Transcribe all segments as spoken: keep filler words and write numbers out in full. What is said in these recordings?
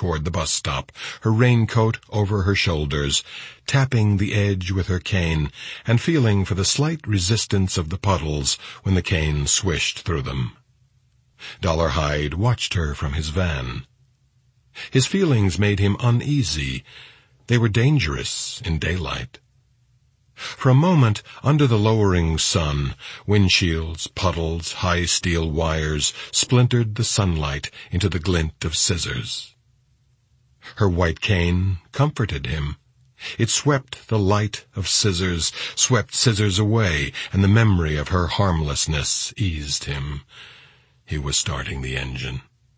toward the bus stop, her raincoat over her shoulders, tapping the edge with her cane and feeling for the slight resistance of the puddles when the cane swished through them. Dollarhide watched her from his van. His feelings made him uneasy. They were dangerous in daylight. For a moment, under the lowering sun, windshields, puddles, high steel wires splintered the sunlight into the glint of scissors. Her white cane comforted him. It swept the light of scissors, swept scissors away, and the memory of her harmlessness eased him. He was starting the engine.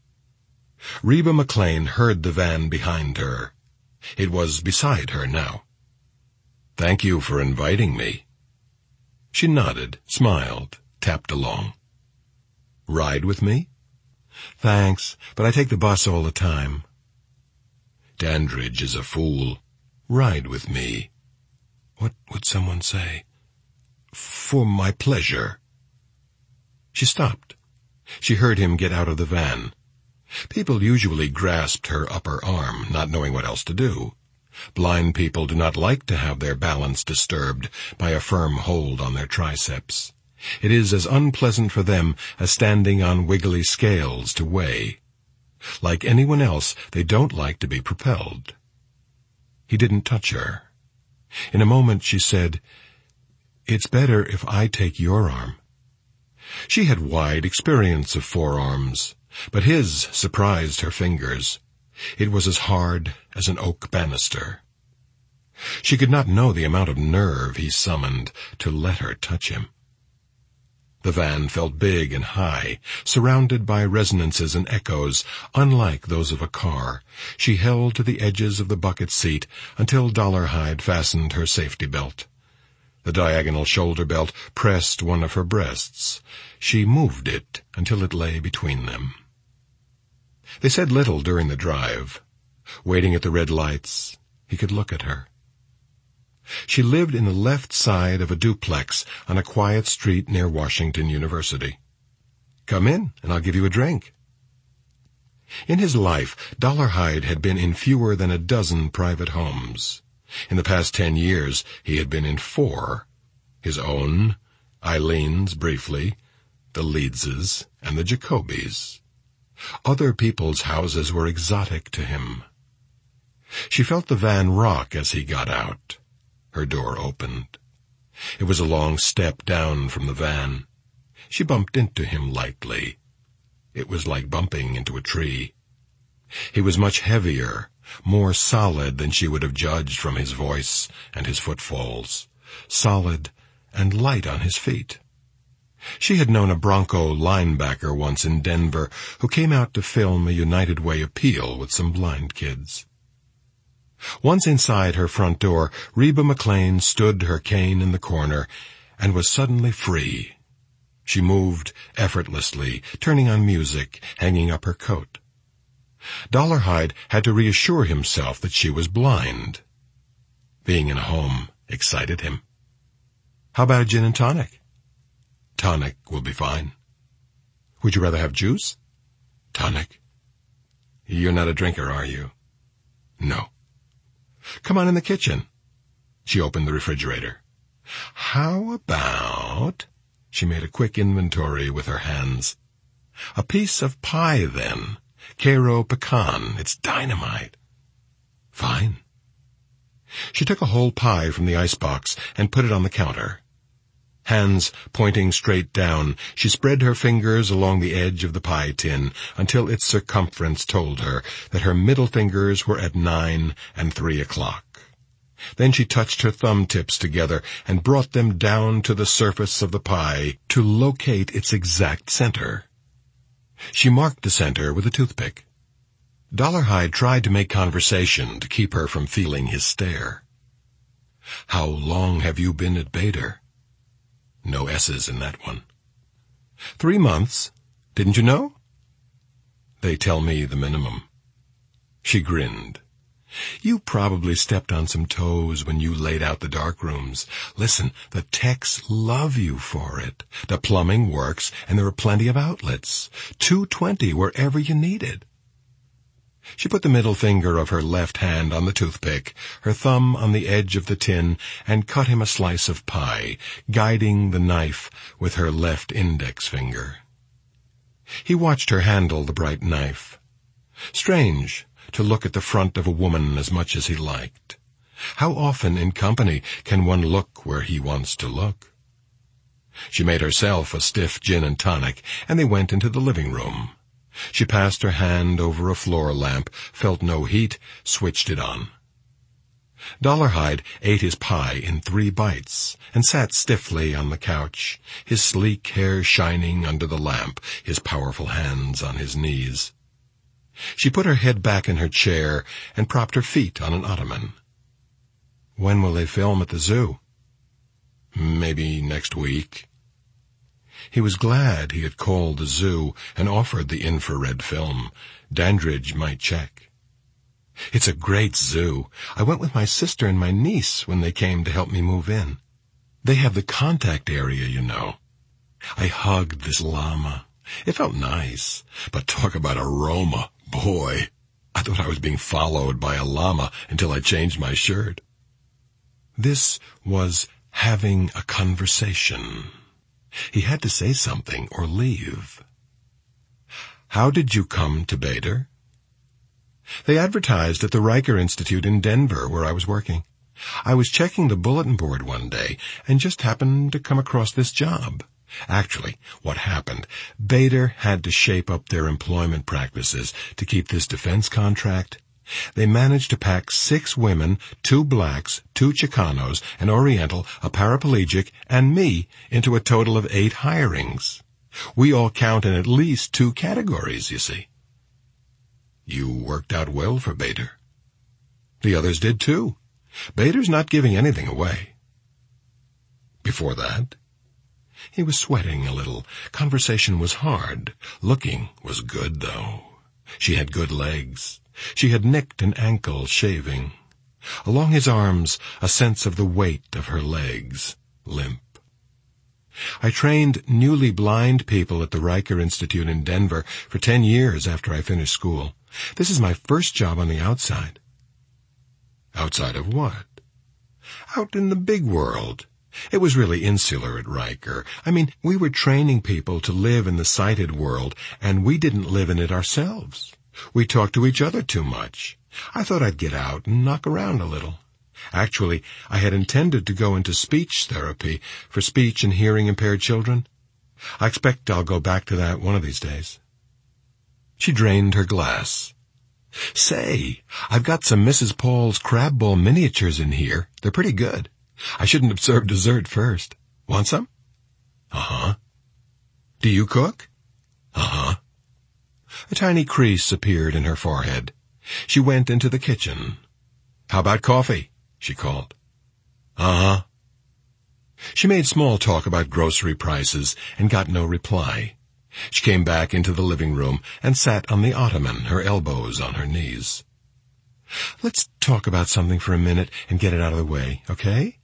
Reba McLean heard the van behind her. It was beside her now. "Thank you for inviting me." She nodded, smiled, tapped along. "Ride with me?" "Thanks, but I take the bus all the time." "Dandridge is a fool. Ride with me." What would someone say? "For my pleasure." She stopped. She heard him get out of the van. People usually grasped her upper arm, not knowing what else to do. Blind people do not like to have their balance disturbed by a firm hold on their triceps. It is as unpleasant for them as standing on wiggly scales to weigh. Like anyone else, they don't like to be propelled. He didn't touch her. In a moment she said, "It's better if I take your arm." She had wide experience of forearms, but his surprised her fingers. It was as hard as an oak banister. She could not know the amount of nerve he summoned to let her touch him. The van felt big and high, surrounded by resonances and echoes unlike those of a car. She held to the edges of the bucket seat until Dollarhide fastened her safety belt. The diagonal shoulder belt pressed one of her breasts. She moved it until it lay between them. They said little during the drive. Waiting at the red lights, he could look at her. She lived in the left side of a duplex on a quiet street near Washington University. "Come in, and I'll give you a drink." In his life, Dollarhide had been in fewer than a dozen private homes. In the past ten years, he had been in four. His own, Eileen's briefly, the Leedses, and the Jacobys. Other people's houses were exotic to him. She felt the van rock as he got out. Her door opened. It was a long step down from the van. She bumped into him lightly. It was like bumping into a tree. He was much heavier, more solid than she would have judged from his voice and his footfalls, solid and light on his feet. She had known a Bronco linebacker once in Denver who came out to film a United Way appeal with some blind kids. Once inside her front door, Reba McLean stood her cane in the corner and was suddenly free. She moved effortlessly, turning on music, hanging up her coat. Dollarhide had to reassure himself that she was blind. Being in a home excited him. "How about a gin and tonic?" "Tonic will be fine." "Would you rather have juice?" "Tonic." "You're not a drinker, are you?" "No." "Come on in the kitchen." She opened the refrigerator. "How about—" She made a quick inventory with her hands. "A piece of pie, then. Cairo pecan. It's dynamite." "Fine." She took a whole pie from the icebox and put it on the counter. Hands pointing straight down, she spread her fingers along the edge of the pie tin until its circumference told her that her middle fingers were at nine and three o'clock. Then she touched her thumb tips together and brought them down to the surface of the pie to locate its exact center. She marked the center with a toothpick. Dollarhide tried to make conversation to keep her from feeling his stare. "How long have you been at Bader?" No S's in that one. "Three months. Didn't you know?" "They tell me the minimum." She grinned. "You probably stepped on some toes when you laid out the dark rooms. Listen, the techs love you for it. The plumbing works, and there are plenty of outlets. two twenty wherever you need it." She put the middle finger of her left hand on the toothpick, her thumb on the edge of the tin, and cut him a slice of pie, guiding the knife with her left index finger. He watched her handle the bright knife. Strange to look at the front of a woman as much as he liked. How often in company can one look where he wants to look? She made herself a stiff gin and tonic, and they went into the living room. She passed her hand over a floor lamp, felt no heat, switched it on. Dollarhide ate his pie in three bites and sat stiffly on the couch, his sleek hair shining under the lamp, his powerful hands on his knees. She put her head back in her chair and propped her feet on an ottoman. "When will they film at the zoo?" "Maybe next week." He was glad he had called the zoo and offered the infrared film. Dandridge might check. "It's a great zoo. I went with my sister and my niece when they came to help me move in. They have the contact area, you know. I hugged this llama. It felt nice. But talk about aroma. Boy, I thought I was being followed by a llama until I changed my shirt." This was having a conversation. He had to say something or leave. "How did you come to Bader?" "They advertised at the Riker Institute in Denver, where I was working. I was checking the bulletin board one day and just happened to come across this job. Actually, what happened, Bader had to shape up their employment practices to keep this defense contract. They managed to pack six women, two blacks, two Chicanos, an Oriental, a paraplegic, and me into a total of eight hirings. We all count in at least two categories, you see." "You worked out well for Bader." "The others did too. Bader's not giving anything away." "Before that?" He was sweating a little. Conversation was hard. Looking was good, though. She had good legs. She had nicked an ankle shaving. Along his arms, a sense of the weight of her legs, limp. "I trained newly blind people at the Riker Institute in Denver for ten years after I finished school. This is my first job on the outside." "Outside of what?" "Out in the big world. It was really insular at Riker. I mean, we were training people to live in the sighted world, and we didn't live in it ourselves. We talked to each other too much. I thought I'd get out and knock around a little. Actually, I had intended to go into speech therapy for speech and hearing impaired children. I expect I'll go back to that one of these days." She drained her glass. "Say, I've got some Missus Paul's crab ball miniatures in here. They're pretty good. I shouldn't have served dessert first. Want some?" "Uh-huh." "Do you cook?" "Uh-huh." A tiny crease appeared in her forehead. She went into the kitchen. "How about coffee?" she called. "Uh-huh." She made small talk about grocery prices and got no reply. She came back into the living room and sat on the ottoman, her elbows on her knees. "Let's talk about something for a minute and get it out of the way, okay?"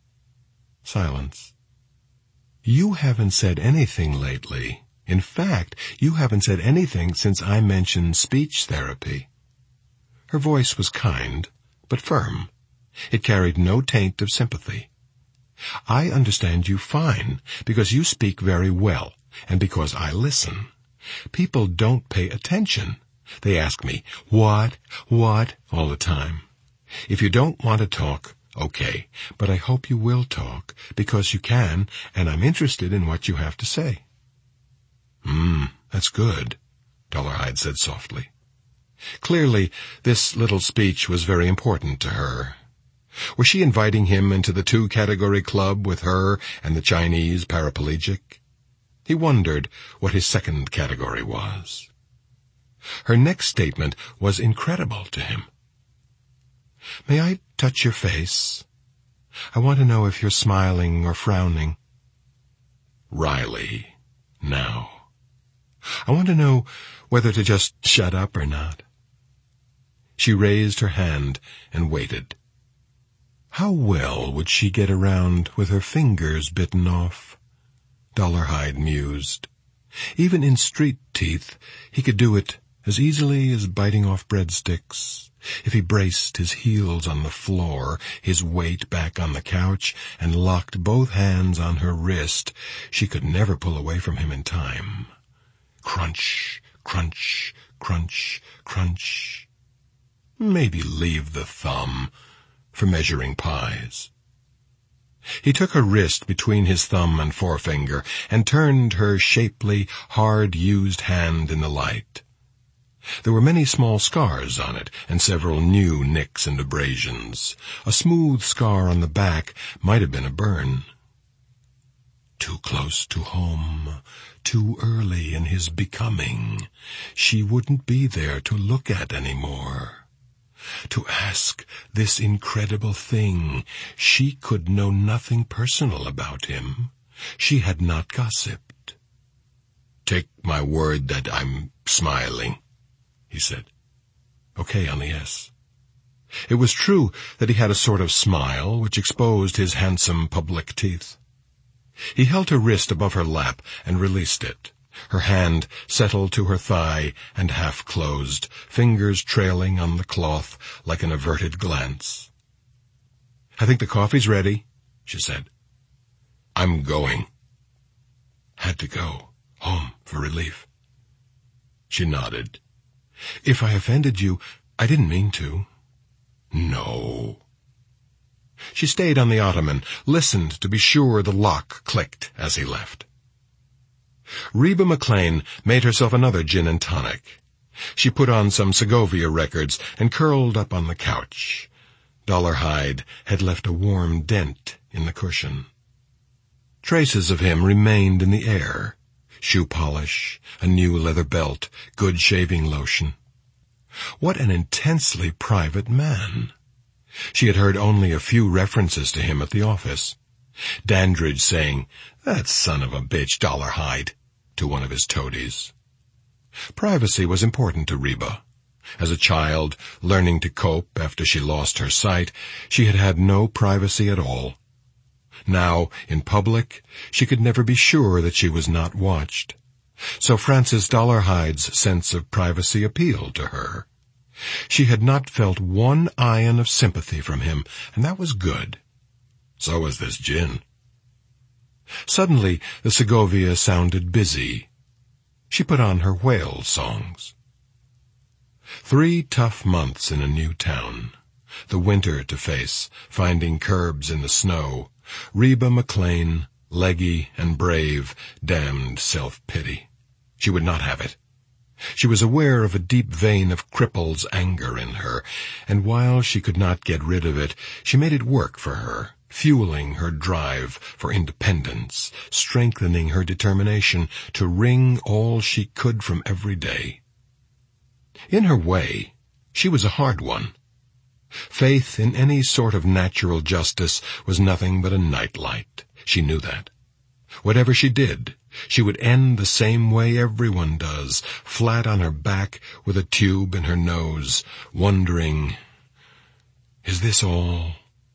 Silence. "You haven't said anything lately. In fact, you haven't said anything since I mentioned speech therapy." Her voice was kind, but firm. It carried no taint of sympathy. "I understand you fine, because you speak very well, and because I listen. People don't pay attention. They ask me, what, what, all the time. If you don't want to talk, okay, but I hope you will talk, because you can, and I'm interested in what you have to say." "Hmm, that's good," Dollarhide said softly. Clearly, this little speech was very important to her. Was she inviting him into the two-category club with her and the Chinese paraplegic? He wondered what his second category was. Her next statement was incredible to him. "May I touch your face? I want to know if you're smiling or frowning." Riley, now. "I want to know whether to just shut up or not." She raised her hand and waited. How well would she get around with her fingers bitten off? Dollarhide mused. Even in street teeth, he could do it as easily as biting off breadsticks. If he braced his heels on the floor, his weight back on the couch, and locked both hands on her wrist, she could never pull away from him in time. Crunch, crunch, crunch, crunch. Maybe leave the thumb for measuring pies. He took her wrist between his thumb and forefinger and turned her shapely, hard-used hand in the light. There were many small scars on it, and several new nicks and abrasions. A smooth scar on the back might have been a burn. Too close to home, too early in his becoming. She wouldn't be there to look at any more. To ask this incredible thing, she could know nothing personal about him. She had not gossiped. "Take my word that I'm smiling," he said. Okay on the S. It was true that he had a sort of smile which exposed his handsome public teeth. He held her wrist above her lap and released it. Her hand settled to her thigh and half closed, fingers trailing on the cloth like an averted glance. "I think the coffee's ready," she said. "I'm going." Had to go home for relief. She nodded. "If I offended you, I didn't mean to." "No." She stayed on the ottoman, listened to be sure the lock clicked as he left. Reba McLean made herself another gin and tonic. She put on some Segovia records and curled up on the couch. Dollarhide had left a warm dent in the cushion. Traces of him remained in the air. Shoe polish, a new leather belt, good shaving lotion. What an intensely private man. She had heard only a few references to him at the office. Dandridge saying, "That son of a bitch, Dollarhide," to one of his toadies. Privacy was important to Reba. As a child, learning to cope after she lost her sight, she had had no privacy at all. Now, in public, she could never be sure that she was not watched. So Francis Dollarhide's sense of privacy appealed to her. She had not felt one ion of sympathy from him, and that was good. So was this gin. Suddenly, the Segovia sounded busy. She put on her whale songs. Three tough months in a new town. The winter to face, finding curbs in the snow. Reba McLean, leggy and brave, damned self-pity. She would not have it. She was aware of a deep vein of cripple's anger in her, and while she could not get rid of it, she made it work for her, fueling her drive for independence, strengthening her determination to wring all she could from every day. In her way, she was a hard one. Faith in any sort of natural justice was nothing but a nightlight. She knew that. Whatever she did, she would end the same way everyone does, flat on her back with a tube in her nose, wondering, is this all?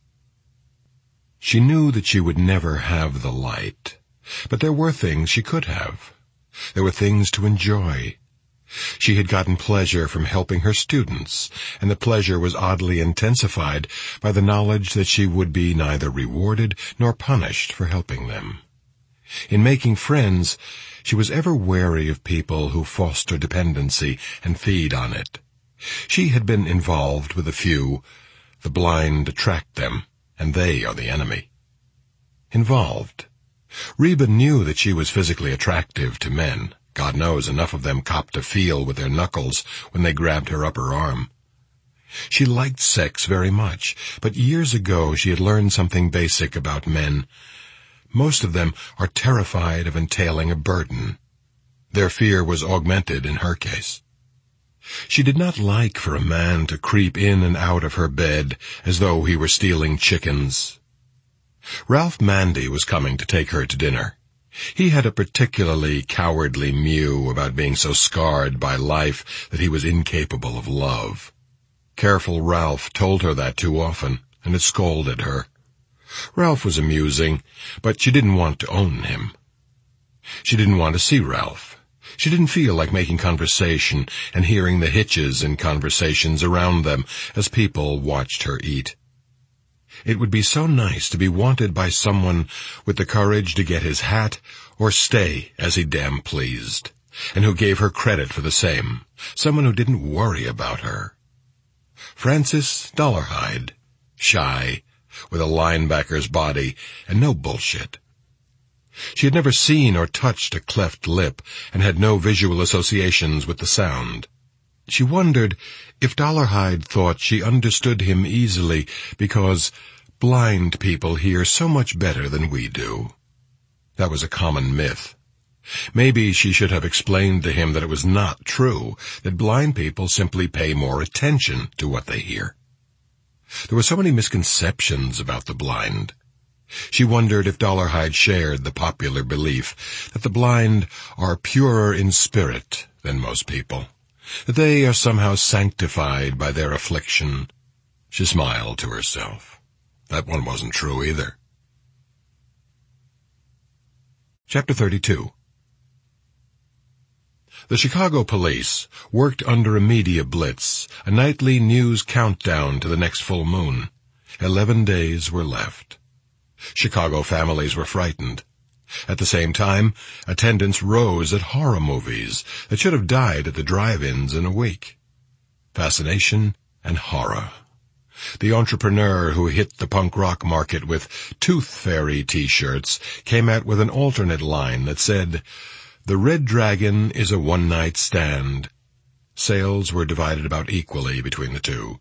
She knew that she would never have the light, but there were things she could have. There were things to enjoy. She had gotten pleasure from helping her students, and the pleasure was oddly intensified by the knowledge that she would be neither rewarded nor punished for helping them. In making friends, she was ever wary of people who foster dependency and feed on it. She had been involved with a few. The blind attract them, and they are the enemy. Involved. Reba knew that she was physically attractive to men. God knows enough of them copped a feel with their knuckles when they grabbed her upper arm. She liked sex very much, but years ago she had learned something basic about men. Most of them are terrified of entailing a burden. Their fear was augmented in her case. She did not like for a man to creep in and out of her bed as though he were stealing chickens. Ralph Mandy was coming to take her to dinner. He had a particularly cowardly mew about being so scarred by life that he was incapable of love. Careful Ralph told her that too often, and it scolded her. Ralph was amusing, but she didn't want to own him. She didn't want to see Ralph. She didn't feel like making conversation and hearing the hitches in conversations around them as people watched her eat. It would be so nice to be wanted by someone with the courage to get his hat or stay as he damn pleased, and who gave her credit for the same, someone who didn't worry about her. Frances Dollarhide, shy, with a linebacker's body, and no bullshit. She had never seen or touched a cleft lip, and had no visual associations with the sound. She wondered if Dollarhide thought she understood him easily because blind people hear so much better than we do. That was a common myth. Maybe she should have explained to him that it was not true, that blind people simply pay more attention to what they hear. There were so many misconceptions about the blind. She wondered if Dollarhide shared the popular belief that the blind are purer in spirit than most people, that they are somehow sanctified by their affliction. She smiled to herself. That one wasn't true either. Chapter thirty-two. The Chicago police worked under a media blitz, a nightly news countdown to the next full moon. Eleven days were left. Chicago families were frightened. At the same time, attendance rose at horror movies that should have died at the drive-ins in a week. Fascination and horror. The entrepreneur who hit the punk rock market with Tooth Fairy t-shirts came out with an alternate line that said, "The Red Dragon is a one-night stand." Sales were divided about equally between the two.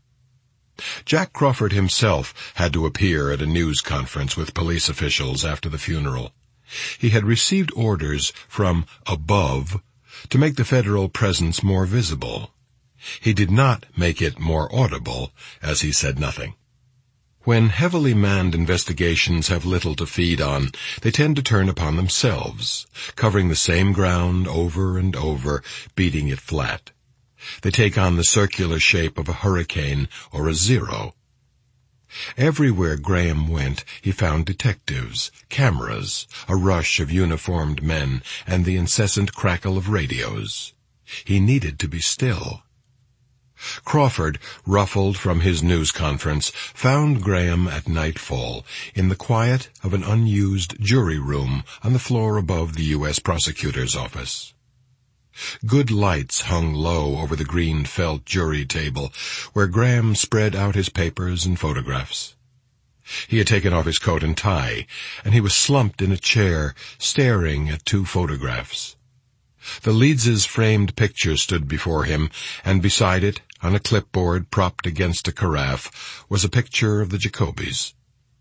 Jack Crawford himself had to appear at a news conference with police officials after the funeral. He had received orders from above to make the federal presence more visible. He did not make it more audible, as he said nothing. When heavily manned investigations have little to feed on, they tend to turn upon themselves, covering the same ground over and over, beating it flat. They take on the circular shape of a hurricane or a zero. Everywhere Graham went, he found detectives, cameras, a rush of uniformed men, and the incessant crackle of radios. He needed to be still. Crawford, ruffled from his news conference, found Graham at nightfall in the quiet of an unused jury room on the floor above the U S prosecutor's office. Good lights hung low over the green felt jury table, where Graham spread out his papers and photographs. He had taken off his coat and tie, and he was slumped in a chair, staring at two photographs. The Leeds's framed picture stood before him, and beside it, on a clipboard propped against a carafe, was a picture of the Jacobys.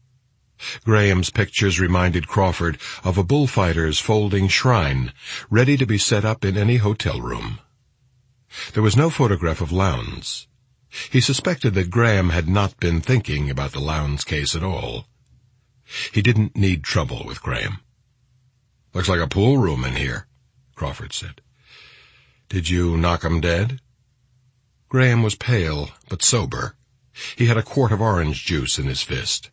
Graham's pictures reminded Crawford of a bullfighter's folding shrine, ready to be set up in any hotel room. There was no photograph of Lowndes. He suspected that Graham had not been thinking about the Lowndes case at all. He didn't need trouble with Graham. "Looks like a pool room in here," Crawford said. "Did you knock 'em dead?" Graham was pale, but sober. He had a quart of orange juice in his fist.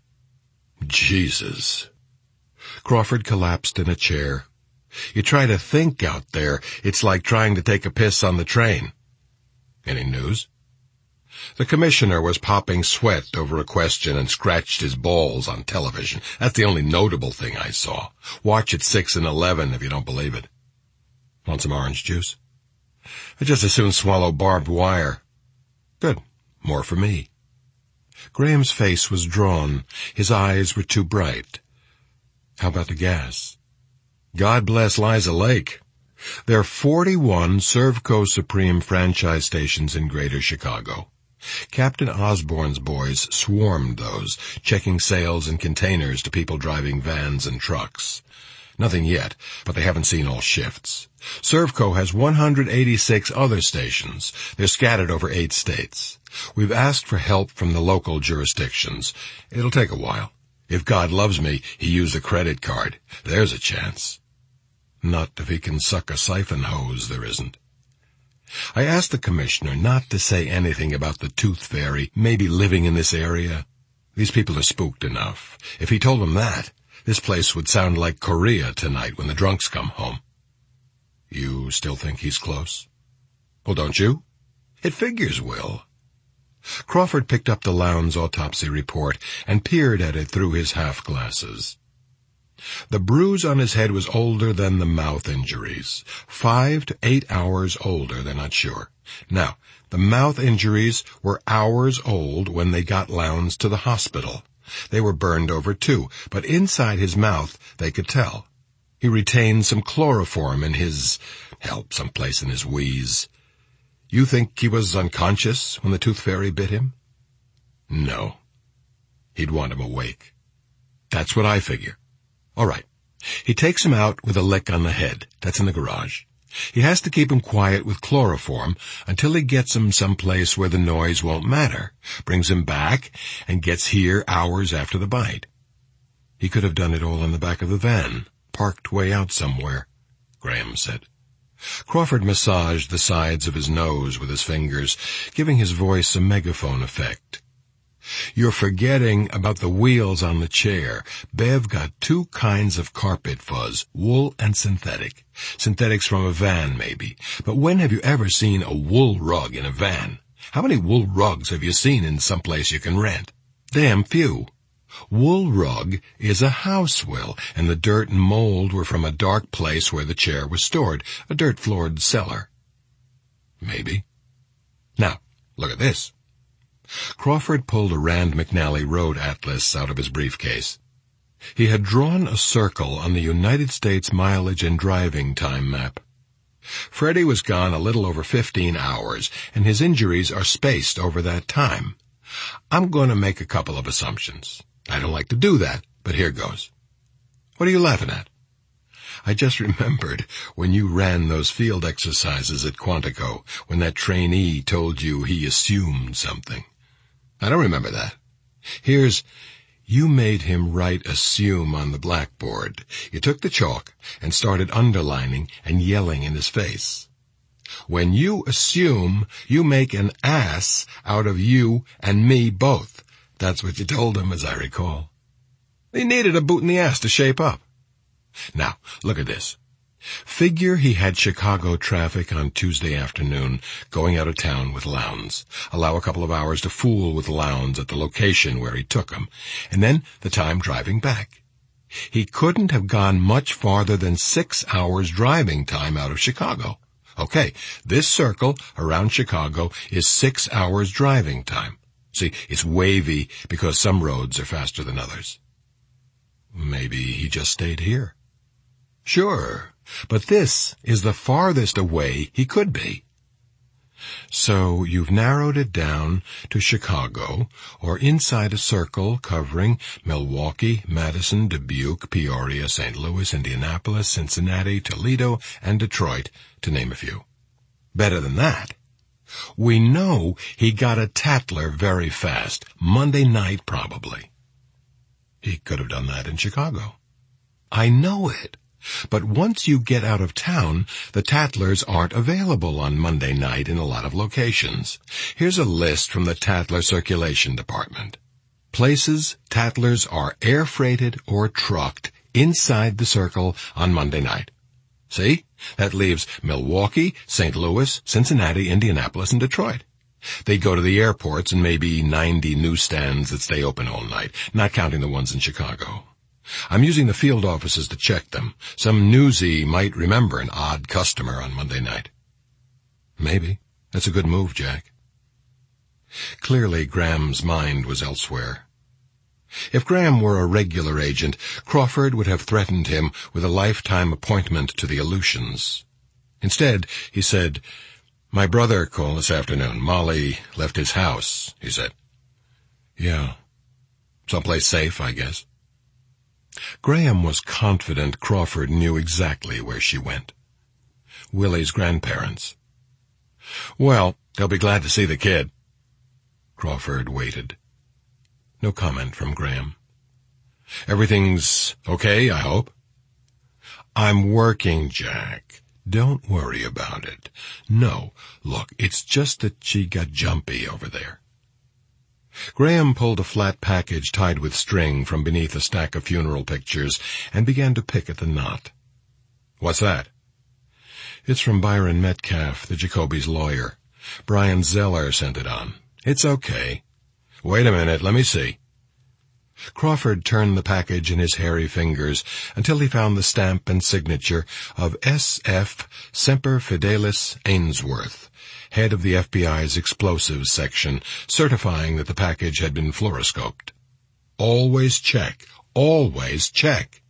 "Jesus." Crawford collapsed in a chair. "You try to think out there, it's like trying to take a piss on the train." "Any news?" The commissioner was popping sweat over a question and scratched his balls on television. "That's the only notable thing I saw. Watch at six and eleven if you don't believe it." "Want some orange juice?" "I'd just as soon swallow barbed wire." "Good. More for me." Graham's face was drawn. His eyes were too bright. "How about the gas?" "God bless Liza Lake. There are forty-one Servco Supreme franchise stations in Greater Chicago. Captain Osborne's boys swarmed those, checking sales and containers to people driving vans and trucks. Nothing yet, but they haven't seen all shifts. Servco has one hundred eighty-six other stations. They're scattered over eight states. We've asked for help from the local jurisdictions. It'll take a while. If God loves me, he used a credit card. There's a chance. Not if he can suck a siphon hose, there isn't. I asked the commissioner not to say anything about the Tooth Fairy maybe living in this area. These people are spooked enough. If he told them that, this place would sound like Korea tonight when the drunks come home. You still think he's close? Well, don't you? It figures, Will. Crawford picked up the Lowndes autopsy report and peered at it through his half-glasses. The bruise on his head was older than the mouth injuries. Five to eight hours older, they're not sure. Now, the mouth injuries were hours old when they got Lowndes to the hospital. They were burned over too, but inside his mouth they could tell. He retained some chloroform in his, help, someplace in his wheeze. You think he was unconscious when the tooth fairy bit him? No. He'd want him awake. That's what I figure. All right. He takes him out with a lick on the head. That's in the garage. He has to keep him quiet with chloroform until he gets him someplace where the noise won't matter, brings him back, and gets here hours after the bite. He could have done it all in the back of the van, parked way out somewhere, Graham said. Crawford massaged the sides of his nose with his fingers, giving his voice a megaphone effect. You're forgetting about the wheels on the chair. Bev got two kinds of carpet fuzz, wool and synthetic. Synthetic's from a van, maybe. But when have you ever seen a wool rug in a van? How many wool rugs have you seen in some place you can rent? Damn few. Wool rug is a house, Will, and the dirt and mold were from a dark place where the chair was stored, a dirt-floored cellar. Maybe. Now, look at this. Crawford pulled a Rand McNally road atlas out of his briefcase. He had drawn a circle on the United States mileage and driving time map. Freddie was gone a little over fifteen hours, and his injuries are spaced over that time. I'm going to make a couple of assumptions. I don't like to do that, but here goes. What are you laughing at? I just remembered when you ran those field exercises at Quantico, when that trainee told you he assumed something. I don't remember that. Here's, you made him write assume on the blackboard. You took the chalk and started underlining and yelling in his face. When you assume, you make an ass out of you and me both. That's what you told him, as I recall. He needed a boot in the ass to shape up. Now, look at this. Figure he had Chicago traffic on Tuesday afternoon, going out of town with Lowndes. Allow a couple of hours to fool with Lowndes at the location where he took him, and then the time driving back. He couldn't have gone much farther than six hours driving time out of Chicago. Okay, this circle around Chicago is six hours driving time. See, it's wavy because some roads are faster than others. Maybe he just stayed here. Sure, but this is the farthest away he could be. So you've narrowed it down to Chicago, or inside a circle covering Milwaukee, Madison, Dubuque, Peoria, Saint Louis, Indianapolis, Cincinnati, Toledo, and Detroit, to name a few. Better than that. We know he got a Tatler very fast, Monday night probably. He could have done that in Chicago. I know it. But once you get out of town, the Tatlers aren't available on Monday night in a lot of locations. Here's a list from the Tatler Circulation Department. Places Tatlers are air-freighted or trucked inside the circle on Monday night. See? That leaves Milwaukee, Saint Louis, Cincinnati, Indianapolis, and Detroit. They go to the airports and maybe ninety newsstands that stay open all night, not counting the ones in Chicago. I'm using the field offices to check them. Some newsie might remember an odd customer on Monday night. Maybe. That's a good move, Jack. Clearly, Graham's mind was elsewhere. If Graham were a regular agent, Crawford would have threatened him with a lifetime appointment to the Aleutians. Instead, he said, "My brother called this afternoon. Molly left his house," he said. "Yeah. Someplace safe, I guess." Graham was confident Crawford knew exactly where she went. Willie's grandparents. "Well, they'll be glad to see the kid." Crawford waited. No comment from Graham. "Everything's okay, I hope?" "I'm working, Jack. Don't worry about it. No, look, it's just that she got jumpy over there." Graham pulled a flat package tied with string from beneath a stack of funeral pictures and began to pick at the knot. "What's that?" It's from Byron Metcalf, the Jacoby's lawyer. Brian Zeller sent it on. It's okay. Wait a minute, let me see. Crawford turned the package in his hairy fingers until he found the stamp and signature of S F Semper Fidelis Ainsworth, head of the F B I's explosives section, certifying that the package had been fluoroscoped. Always check. Always check.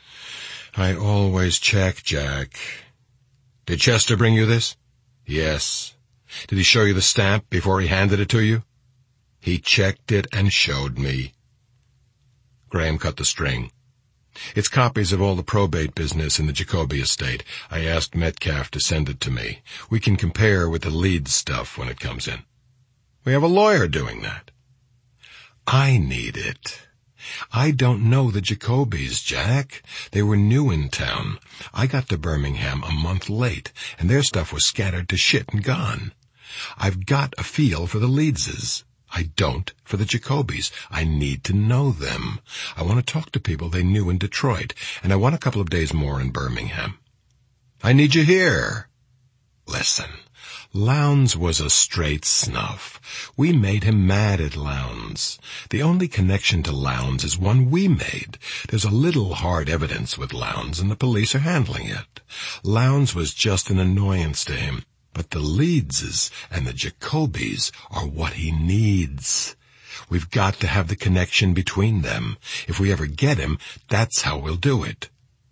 I always check, Jack. Did Chester bring you this? Yes. Did he show you the stamp before he handed it to you? He checked it and showed me. Graham cut the string. It's copies of all the probate business in the Jacoby estate. I asked Metcalf to send it to me. We can compare with the Leeds stuff when it comes in. We have a lawyer doing that. I need it. I don't know the Jacobys, Jack. They were new in town. I got to Birmingham a month late, and their stuff was scattered to shit and gone. I've got a feel for the Leedses. I don't for the Jacobys. I need to know them. I want to talk to people they knew in Detroit, and I want a couple of days more in Birmingham. I need you here. Listen, Lowndes was a straight snuff. We made him mad at Lowndes. The only connection to Lowndes is one we made. There's a little hard evidence with Lowndes, and the police are handling it. Lowndes was just an annoyance to him. But the Leedses and the Jacobys are what he needs. We've got to have the connection between them. If we ever get him, that's how we'll do it.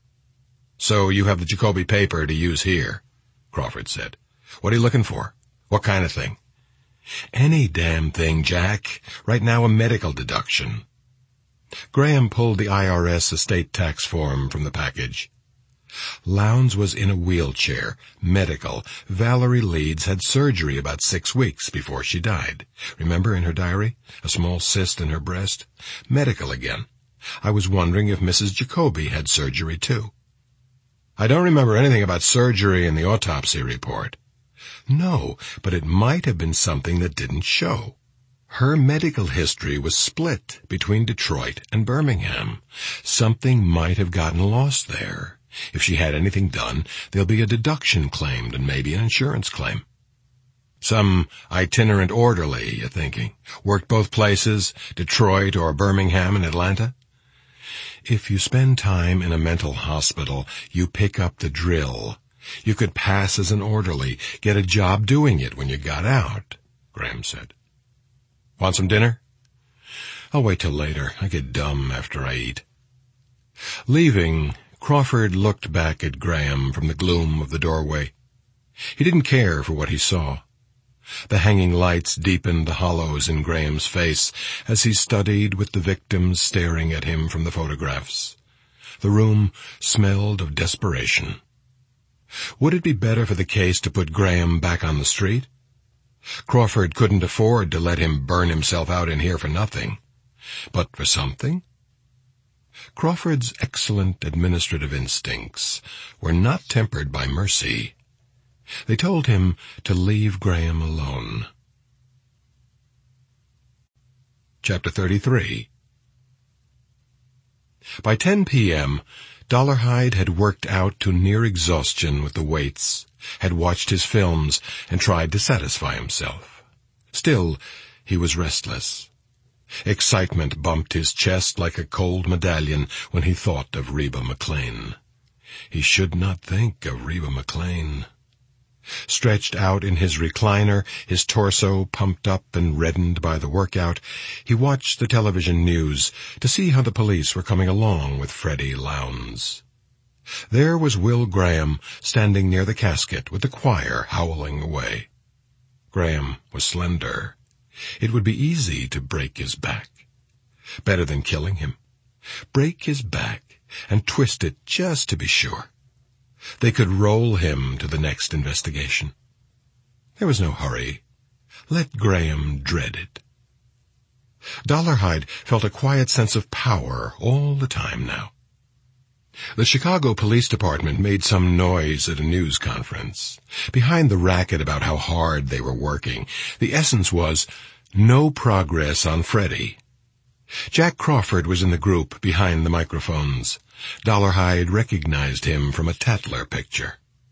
So you have the Jacoby paper to use here, Crawford said. What are you looking for? What kind of thing? Any damn thing, Jack. Right now a medical deduction. Graham pulled the I R S estate tax form from the package. Lowndes was in a wheelchair, medical. Valerie Leeds had surgery about six weeks before she died. Remember in her diary? A small cyst in her breast? Medical again. I was wondering if Missus Jacoby had surgery too. I don't remember anything about surgery in the autopsy report. No, but it might have been something that didn't show. Her medical history was split between Detroit and Birmingham. Something might have gotten lost there. If she had anything done, there'll be a deduction claimed and maybe an insurance claim. Some itinerant orderly, you're thinking. Worked both places, Detroit or Birmingham and Atlanta? If you spend time in a mental hospital, you pick up the drill. You could pass as an orderly, get a job doing it when you got out, Graham said. Want some dinner? I'll wait till later. I get dumb after I eat. Leaving, Crawford looked back at Graham from the gloom of the doorway. He didn't care for what he saw. The hanging lights deepened the hollows in Graham's face as he studied with the victims staring at him from the photographs. The room smelled of desperation. Would it be better for the case to put Graham back on the street? Crawford couldn't afford to let him burn himself out in here for nothing. But for something? Crawford's excellent administrative instincts were not tempered by mercy. They told him to leave Graham alone. Chapter thirty-three. By ten p.m., Dollarhide had worked out to near exhaustion with the weights, had watched his films, and tried to satisfy himself. Still, he was restless. Excitement bumped his chest like a cold medallion when he thought of Reba McClane. He should not think of Reba McClane. Stretched out in his recliner, his torso pumped up and reddened by the workout, he watched the television news to see how the police were coming along with Freddie Lowndes. There was Will Graham standing near the casket with the choir howling away. Graham was slender. It would be easy to break his back. Better than killing him. Break his back and twist it just to be sure. They could roll him to the next investigation. There was no hurry. Let Graham dread it. Dollarhide felt a quiet sense of power all the time now. The Chicago Police Department made some noise at a news conference. Behind the racket about how hard they were working, the essence was no progress on Freddie. Jack Crawford was in the group behind the microphones. Dollarhide recognized him from a Tatler picture.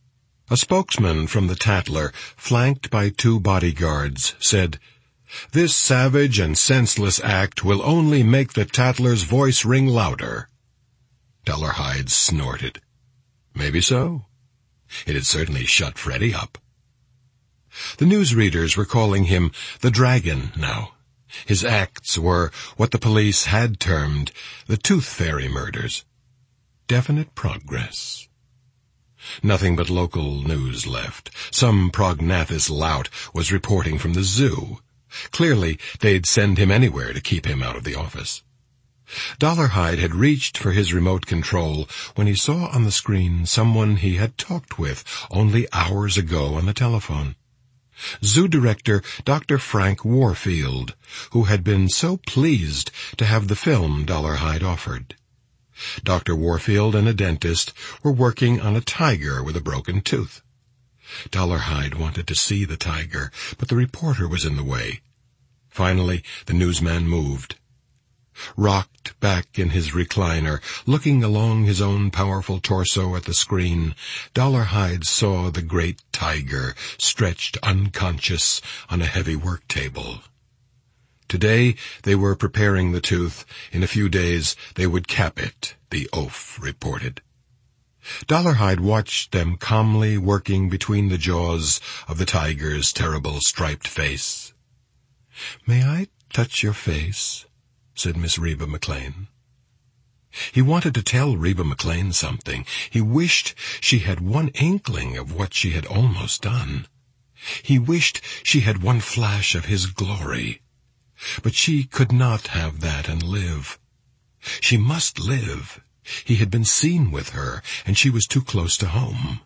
A spokesman from the Tatler, flanked by two bodyguards, said, "This savage and senseless act will only make the Tatler's voice ring louder." Dollarhide snorted. Maybe so. It had certainly shut Freddie up. The newsreaders were calling him the Dragon now. His acts were what the police had termed the Tooth Fairy murders. Definite progress. Nothing but local news left. Some prognathous lout was reporting from the zoo. Clearly, they'd send him anywhere to keep him out of the office. Dollarhide had reached for his remote control when he saw on the screen someone he had talked with only hours ago on the telephone. Zoo Director Doctor Frank Warfield, who had been so pleased to have the film Dollarhide offered. Doctor Warfield and a dentist were working on a tiger with a broken tooth. Dollarhide wanted to see the tiger, but the reporter was in the way. Finally, the newsman moved. Rocked back in his recliner, looking along his own powerful torso at the screen, Dollarhide saw the great tiger stretched unconscious on a heavy work table. Today they were preparing the tooth. In a few days they would cap it, the oaf reported. Dollarhide watched them calmly working between the jaws of the tiger's terrible striped face. "May I touch your face?" said Miss Reba McLean. He wanted to tell Reba McLean something. He wished she had one inkling of what she had almost done. He wished she had one flash of his glory. But she could not have that and live. She must live. He had been seen with her, and she was too close to home.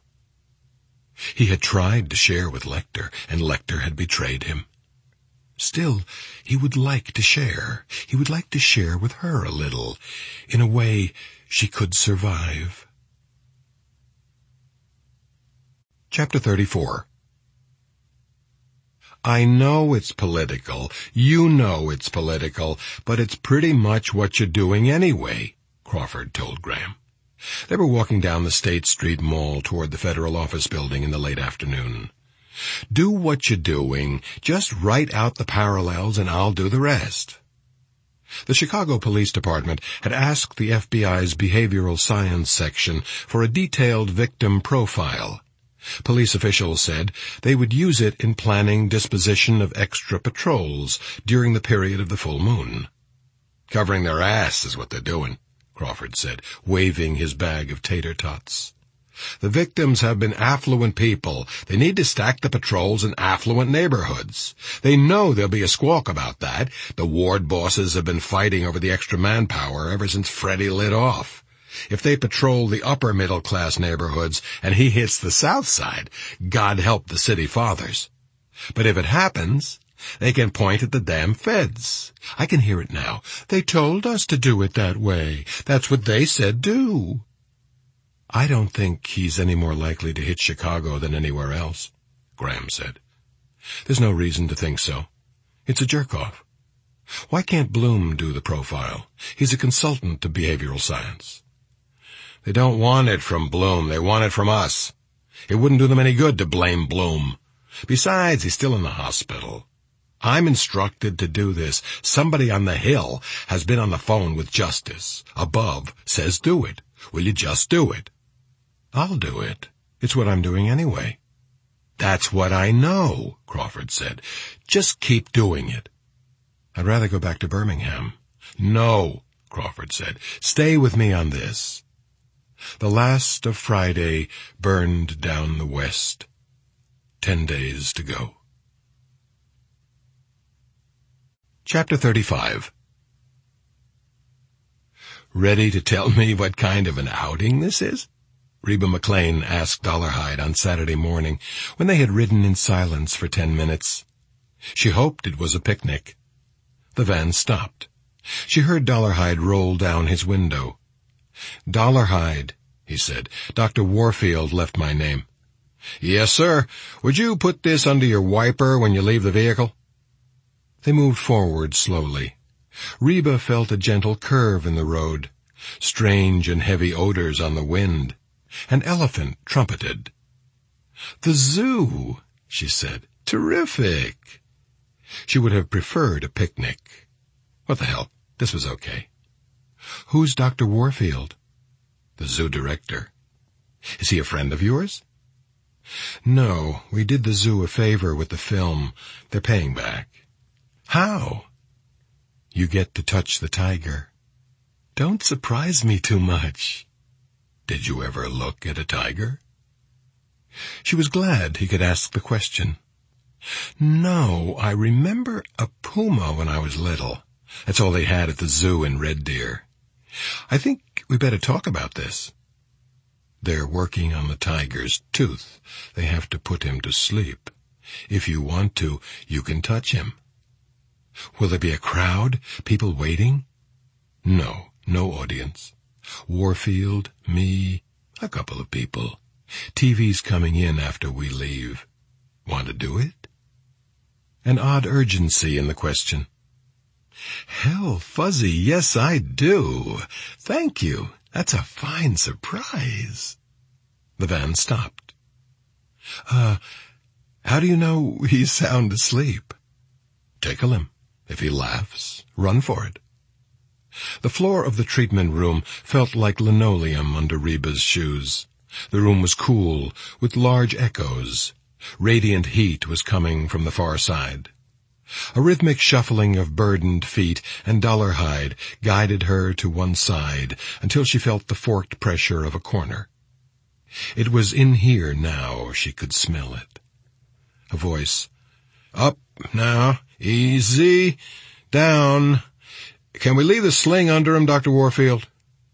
He had tried to share with Lecter, and Lecter had betrayed him. Still, he would like to share. He would like to share with her a little, in a way she could survive. Chapter thirty-four. I know it's political, you know it's political, but it's pretty much what you're doing anyway, Crawford told Graham. They were walking down the State Street Mall toward the federal office building in the late afternoon. Do what you're doing, just write out the parallels and I'll do the rest. The Chicago Police Department had asked the F B I's Behavioral Science section for a detailed victim profile. Police officials said they would use it in planning disposition of extra patrols during the period of the full moon. Covering their ass is what they're doing, Crawford said, waving his bag of tater tots. The victims have been affluent people. They need to stack the patrols in affluent neighborhoods. They know there'll be a squawk about that. The ward bosses have been fighting over the extra manpower ever since Freddie lit off. If they patrol the upper middle-class neighborhoods and he hits the south side, God help the city fathers. But if it happens, they can point at the damn feds. I can hear it now. They told us to do it that way. That's what they said do. I don't think he's any more likely to hit Chicago than anywhere else, Graham said. There's no reason to think so. It's a jerk-off. Why can't Bloom do the profile? He's a consultant to behavioral science. They don't want it from Bloom. They want it from us. It wouldn't do them any good to blame Bloom. Besides, he's still in the hospital. I'm instructed to do this. Somebody on the Hill has been on the phone with Justice. Above says do it. Will you just do it? I'll do it. It's what I'm doing anyway. That's what I know, Crawford said. Just keep doing it. I'd rather go back to Birmingham. No, Crawford said. Stay with me on this. The last of Friday burned down the west. Ten days to go. Chapter thirty-five. Ready to tell me what kind of an outing this is? Reba McLean asked Dollarhide on Saturday morning when they had ridden in silence for ten minutes. She hoped it was a picnic. The van stopped. She heard Dollarhide roll down his window. Dollarhide, he said. Doctor Warfield left my name. Yes, sir. Would you put this under your wiper when you leave the vehicle? They moved forward slowly. Reba felt a gentle curve in the road, strange and heavy odors on the wind. An elephant trumpeted. "The zoo," she said. "Terrific." She would have preferred a picnic. What the hell? This was okay. "Who's Doctor Warfield?" "The zoo director." "Is he a friend of yours?" "No, we did the zoo a favor with the film. They're paying back." "How?" "You get to touch the tiger." "Don't surprise me too much." "Did you ever look at a tiger?" She was glad he could ask the question. "No, I remember a puma when I was little. That's all they had at the zoo in Red Deer. I think we better talk about this." "They're working on the tiger's tooth. They have to put him to sleep. If you want to, you can touch him." "Will there be a crowd? People waiting?" "No, no audience. Warfield, me, a couple of people. T V's coming in after we leave. Want to do it?" An odd urgency in the question. "Hell, Fuzzy, yes I do. Thank you. That's a fine surprise." The van stopped. Uh, how do you know he's sound asleep?" "Tickle him. If he laughs, run for it." The floor of the treatment room felt like linoleum under Reba's shoes. The room was cool, with large echoes. Radiant heat was coming from the far side. A rhythmic shuffling of burdened feet and Dollarhide guided her to one side until she felt the forked pressure of a corner. It was in here now she could smell it. A voice. "Up now, easy, down. Can we leave the sling under him, Doctor Warfield?"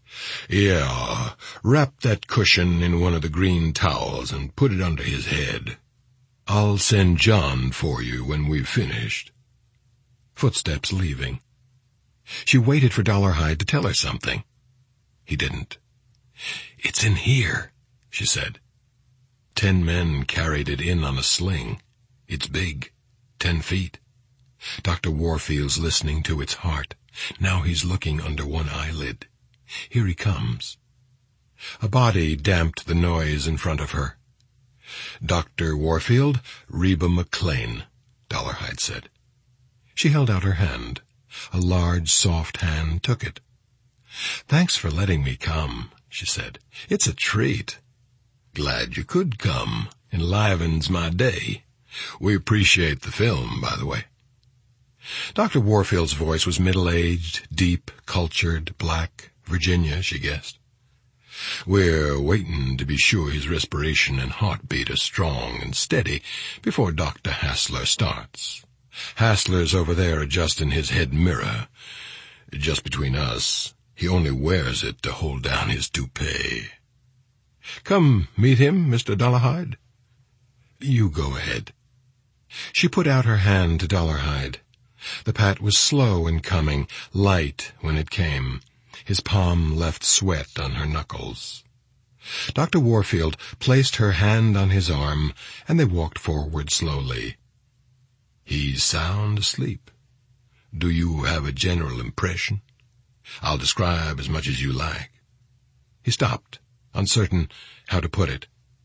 "Yeah, wrap that cushion in one of the green towels and put it under his head. I'll send John for you when we've finished." Footsteps leaving. She waited for Dollarhide to tell her something. He didn't. "It's in here," she said. Ten men carried it in on a sling. It's big. Ten feet. Doctor Warfield's listening to its heart. Now he's looking under one eyelid. Here he comes. A body damped the noise in front of her. "Doctor Warfield, Reba McLean," Dollarhide said. She held out her hand. A large, soft hand took it. "Thanks for letting me come," she said. "It's a treat." "Glad you could come. Enlivens my day. We appreciate the film, by the way." Doctor Warfield's voice was middle-aged, deep, cultured, black. Virginia, she guessed. "We're waiting to be sure his respiration and heartbeat are strong and steady before Doctor Hassler starts. Hassler's over there adjusting his head mirror. Just between us, he only wears it to hold down his toupee. Come meet him, Mister Dollarhide?" "You go ahead." She put out her hand to Dollarhide. The pat was slow in coming, light when it came. His palm left sweat on her knuckles. Doctor Warfield placed her hand on his arm, and they walked forward slowly. "He's sound asleep. Do you have a general impression? I'll describe as much as you like." He stopped, uncertain how to put it.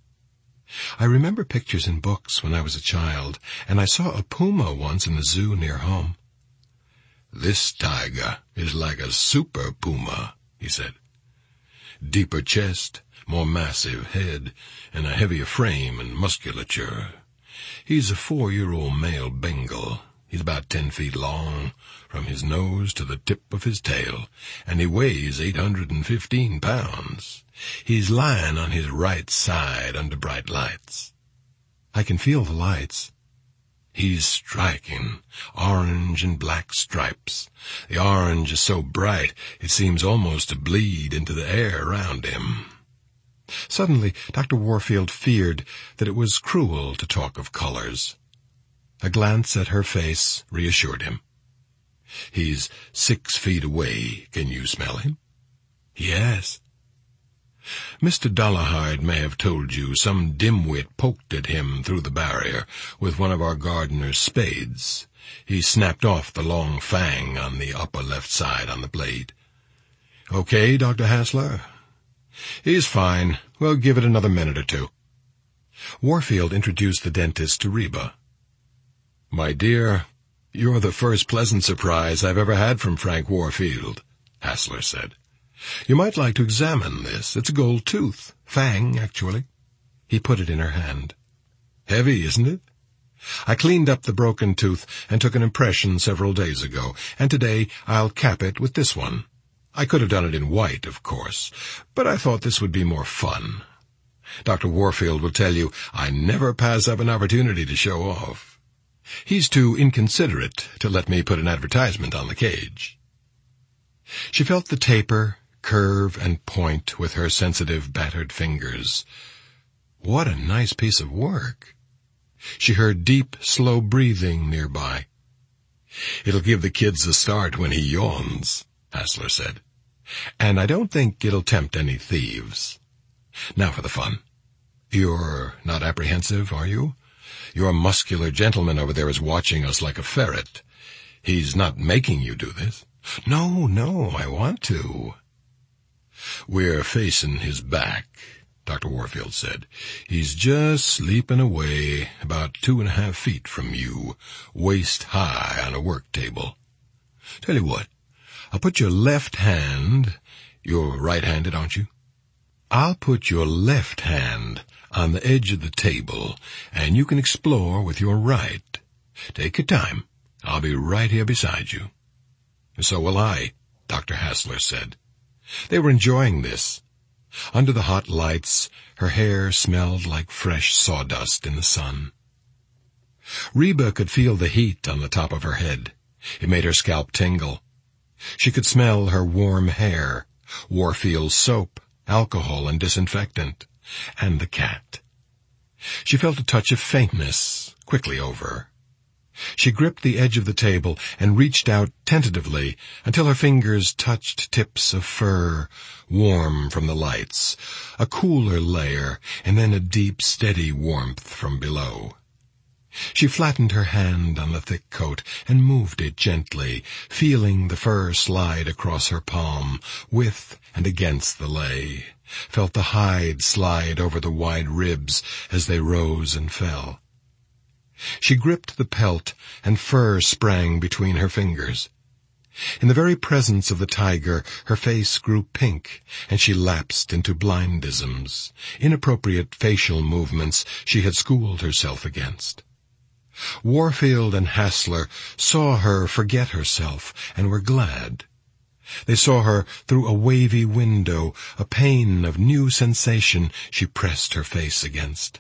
"I remember pictures in books when I was a child, and I saw a puma once in the zoo near home." "This tiger is like a super puma," he said. "Deeper chest, more massive head, and a heavier frame and musculature. He's a four-year-old male Bengal. He's about ten feet long, from his nose to the tip of his tail, and he weighs eight hundred and fifteen pounds. He's lying on his right side under bright lights." "I can feel the lights." "He's striking, orange and black stripes. The orange is so bright it seems almost to bleed into the air around him." Suddenly, Doctor Warfield feared that it was cruel to talk of colors. A glance at her face reassured him. "He's six feet away. Can you smell him?" "Yes." "Mister Dollarhide may have told you some dimwit poked at him through the barrier with one of our gardener's spades. He snapped off the long fang on the upper left side on the blade." "Okay, Doctor Hassler?" "He's fine. We'll give it another minute or two." Warfield introduced the dentist to Reba. "My dear, you're the first pleasant surprise I've ever had from Frank Warfield," Hassler said. "You might like to examine this. It's a gold tooth. Fang, actually." He put it in her hand. "Heavy, isn't it? I cleaned up the broken tooth and took an impression several days ago, and today I'll cap it with this one. I could have done it in white, of course, but I thought this would be more fun. Doctor Warfield will tell you I never pass up an opportunity to show off. He's too inconsiderate to let me put an advertisement on the cage." She felt the taper, curve, and point with her sensitive, battered fingers. What a nice piece of work. She heard deep, slow breathing nearby. "It'll give the kids a start when he yawns," Hassler said. "And I don't think it'll tempt any thieves. Now for the fun. You're not apprehensive, are you? Your muscular gentleman over there is watching us like a ferret. He's not making you do this." "No, no, I want to." "We're facing his back," Doctor Warfield said. "He's just sleeping away about two and a half feet from you, waist high on a work table. Tell you what, I'll put your left hand, you're right-handed, aren't you? I'll put your left hand on the edge of the table, and you can explore with your right. Take your time. I'll be right here beside you." "So will I," Doctor Hassler said. They were enjoying this. Under the hot lights, her hair smelled like fresh sawdust in the sun. Reba could feel the heat on the top of her head. It made her scalp tingle. She could smell her warm hair, Warfield's soap, alcohol and disinfectant, and the cat. She felt a touch of faintness quickly over. She gripped the edge of the table and reached out tentatively until her fingers touched tips of fur, warm from the lights, a cooler layer, and then a deep, steady warmth from below. She flattened her hand on the thick coat and moved it gently, feeling the fur slide across her palm, with and against the lay, felt the hide slide over the wide ribs as they rose and fell. She gripped the pelt, and fur sprang between her fingers. In the very presence of the tiger, her face grew pink, and she lapsed into blindisms, inappropriate facial movements she had schooled herself against. Warfield and Hassler saw her forget herself and were glad. They saw her through a wavy window, a pane of new sensation she pressed her face against.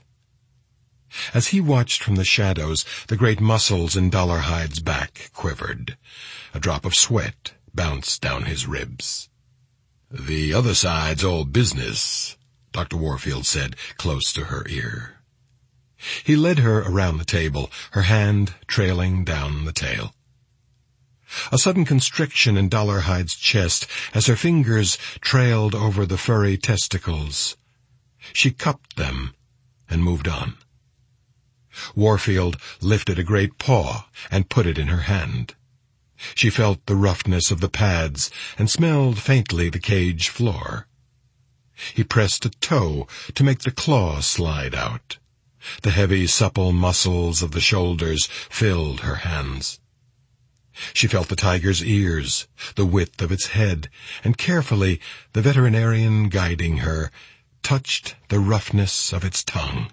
As he watched from the shadows, the great muscles in Dollarhide's back quivered. A drop of sweat bounced down his ribs. "The other side's all business," Doctor Warfield said close to her ear. He led her around the table, her hand trailing down the tail. A sudden constriction in Dollarhide's chest as her fingers trailed over the furry testicles. She cupped them and moved on. Warfield lifted a great paw and put it in her hand. She felt the roughness of the pads and smelled faintly the cage floor. He pressed a toe to make the claw slide out. The heavy, supple muscles of the shoulders filled her hands. She felt the tiger's ears, the width of its head, and carefully, the veterinarian guiding her, touched the roughness of its tongue.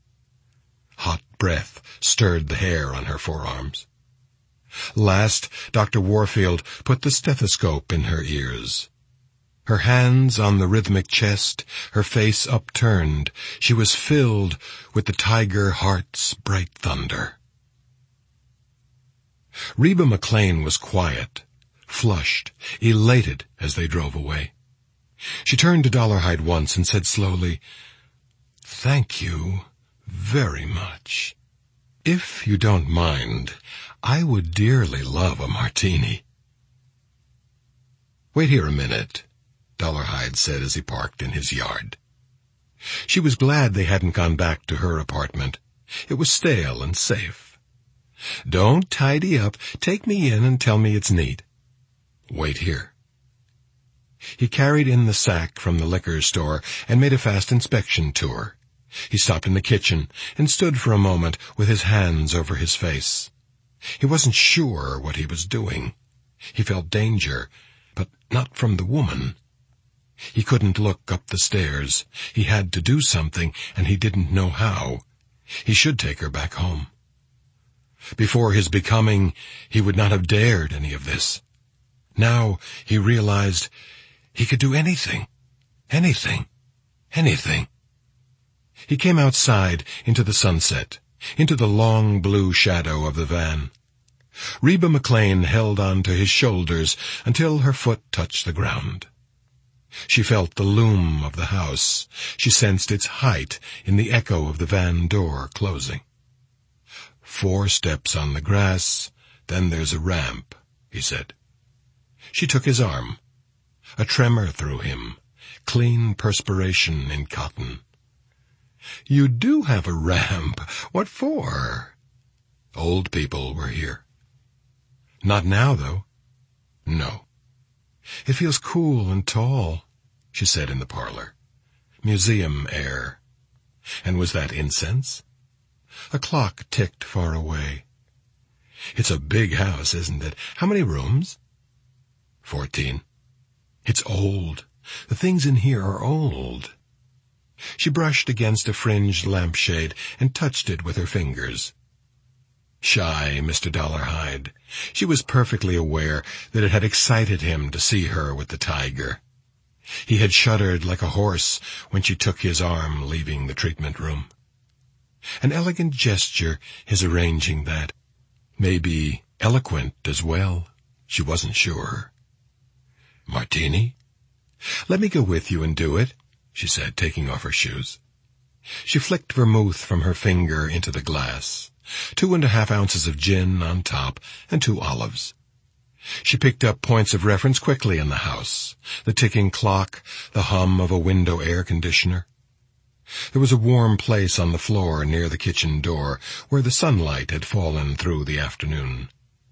Hot breath stirred the hair on her forearms. Last, Doctor Warfield put the stethoscope in her ears. Her hands on the rhythmic chest, her face upturned, she was filled with the tiger heart's bright thunder. Reba McLean was quiet, flushed, elated as they drove away. She turned to Dollarhide once and said slowly, "Thank you very much. If you don't mind, I would dearly love a martini." "Wait here a minute," Dollarhide said as he parked in his yard. She was glad they hadn't gone back to her apartment. It was stale and safe. "Don't tidy up. Take me in and tell me it's neat." "Wait here." He carried in the sack from the liquor store and made a fast inspection tour. He stopped in the kitchen and stood for a moment with his hands over his face. He wasn't sure what he was doing. He felt danger, but not from the woman. He couldn't look up the stairs. He had to do something, and he didn't know how. He should take her back home. Before his becoming, he would not have dared any of this. Now he realized he could do anything, anything, anything. He came outside into the sunset, into the long blue shadow of the van. Reba McLean held on to his shoulders until her foot touched the ground. She felt the loom of the house. She sensed its height in the echo of the van door closing. Four steps on the grass, then there's a ramp, he said. She took his arm. A tremor through him, clean perspiration in cotton. You do have a ramp. What for? Old people were here. Not now, though. No. It feels cool and tall, she said in the parlor. Museum air. And was that incense? A clock ticked far away. It's a big house, isn't it? How many rooms? Fourteen. It's old. The things in here are old. She brushed against a fringed lampshade and touched it with her fingers. Shy Mister Dollarhide. She was perfectly aware that it had excited him to see her with the tiger. He had shuddered like a horse when she took his arm leaving the treatment room. An elegant gesture, his arranging that. Maybe eloquent as well. She wasn't sure. Martini? Let me go with you and do it, she said, taking off her shoes. She flicked vermouth from her finger into the glass. Two and a half ounces of gin on top, and two olives. She picked up points of reference quickly in the house. The ticking clock, the hum of a window air conditioner. There was a warm place on the floor near the kitchen door, where the sunlight had fallen through the afternoon.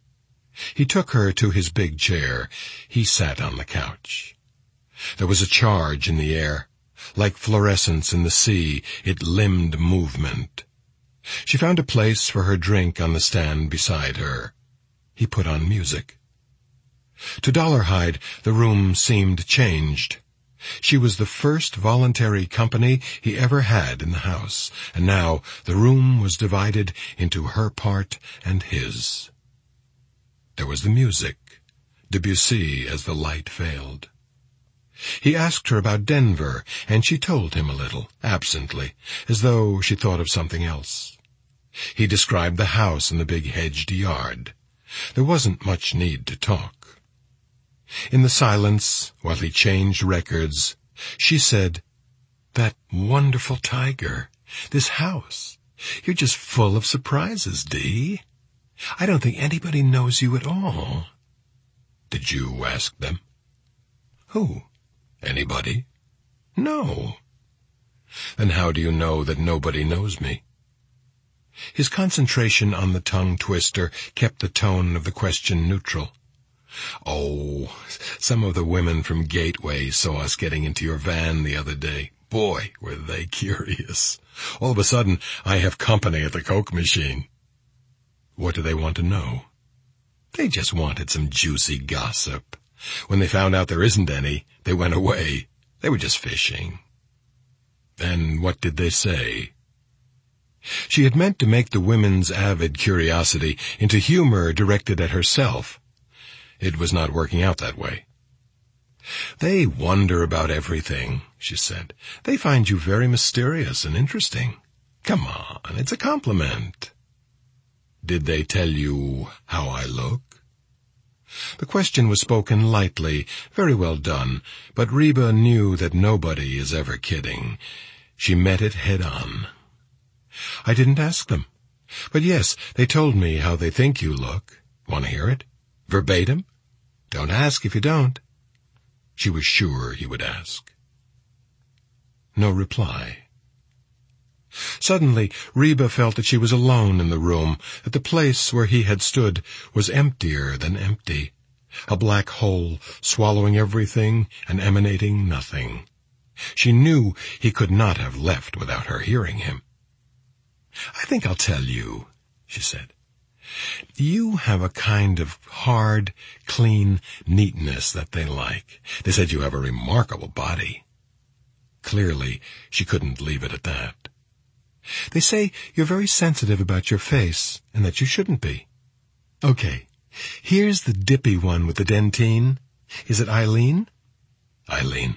He took her to his big chair. He sat on the couch. There was a charge in the air. Like fluorescence in the sea, it limned movement. She found a place for her drink on the stand beside her. He put on music. To Dollarhide, the room seemed changed. She was the first voluntary company he ever had in the house, and now the room was divided into her part and his. There was the music, Debussy as the light failed. He asked her about Denver, and she told him a little, absently, as though she thought of something else. He described the house and the big hedged yard. There wasn't much need to talk. In the silence, while he changed records, she said, "That wonderful tiger, this house, you're just full of surprises, Dee. I don't think anybody knows you at all." "Did you ask them?" "Who? Anybody?" "No." "Then how do you know that nobody knows me?" His concentration on the tongue twister kept the tone of the question neutral. "Oh, some of the women from Gateway saw us getting into your van the other day. Boy, were they curious. All of a sudden, I have company at the Coke machine." "What do they want to know?" "They just wanted some juicy gossip. When they found out there isn't any, they went away. They were just fishing." "And what did they say?" She had meant to make the women's avid curiosity into humor directed at herself. It was not working out that way. "They wonder about everything," she said. "They find you very mysterious and interesting. Come on, it's a compliment." "Did they tell you how I look?" The question was spoken lightly, very well done, but Reba knew that nobody is ever kidding. She met it head on. "I didn't ask them. But yes, they told me how they think you look. Want to hear it? Verbatim? Don't ask if you don't." She was sure he would ask. No reply. Suddenly, Reba felt that she was alone in the room, that the place where he had stood was emptier than empty, a black hole swallowing everything and emanating nothing. She knew he could not have left without her hearing him. "I think I'll tell you," she said. "You have a kind of hard, clean neatness that they like. They said you have a remarkable body." Clearly, she couldn't leave it at that. "They say you're very sensitive about your face, and that you shouldn't be. Okay, here's the dippy one with the dentine. Is it Eileen?" "Eileen."